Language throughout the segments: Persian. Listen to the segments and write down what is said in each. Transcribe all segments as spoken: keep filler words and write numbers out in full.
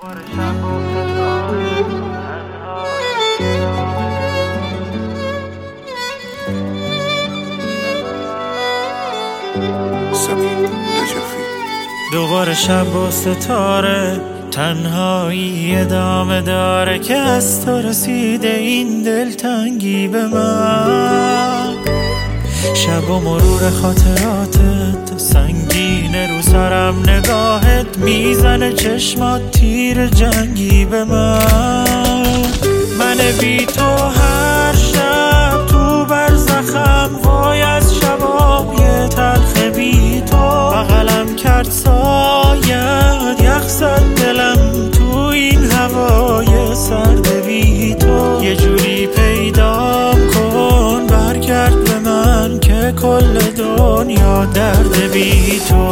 دوباره شب و ستاره، تنهایی ادامه داره که از تو رسیده این دلتنگی به من. شب و مرور خاطراتت سنگینه رو سرم، نگاهت میزنه چشمات تیر جنگی به من. من بی تو هر شب تو برزخم، وای از شبای تلخ بی تو. بغلم کرد سایت، یخ زد دلم تو این هوای سرد بی تو. یه جوری پیدام کن برگرد به من که کل دنیا درد بی تو.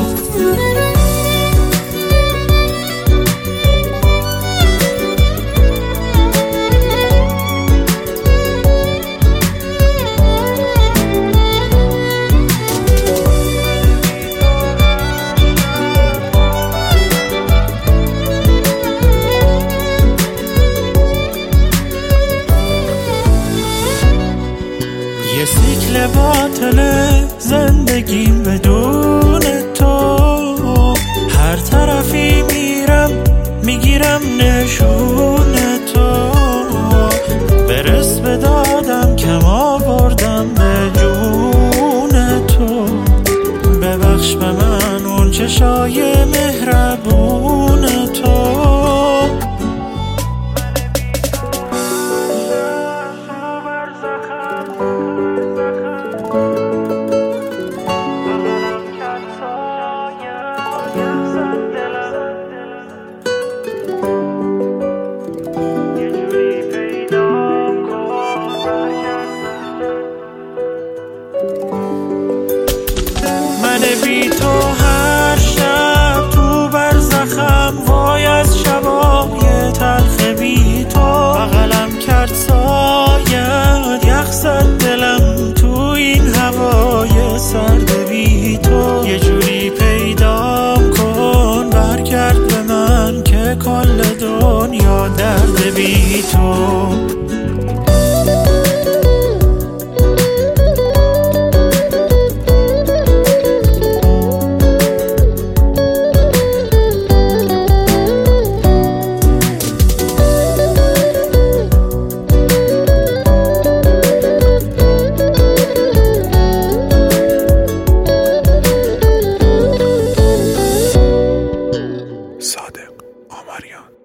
یه سیکل باطله زندگیم بدون تو، هر طرفی میرم میگیرم نشون تو. برس به دادم کم آوردم به جون تو. ببخش به من اون چشای مهربون تو. من بی تو هر شب تو برزخم، وای از شبای تلخ بی تو. بغلم کرد سایت، یخ زد دلم تو این هوای سرد بی تو. یه جوری پیدام کن برگرد به من که کل دنیا درد بی تو. صادق آمریان.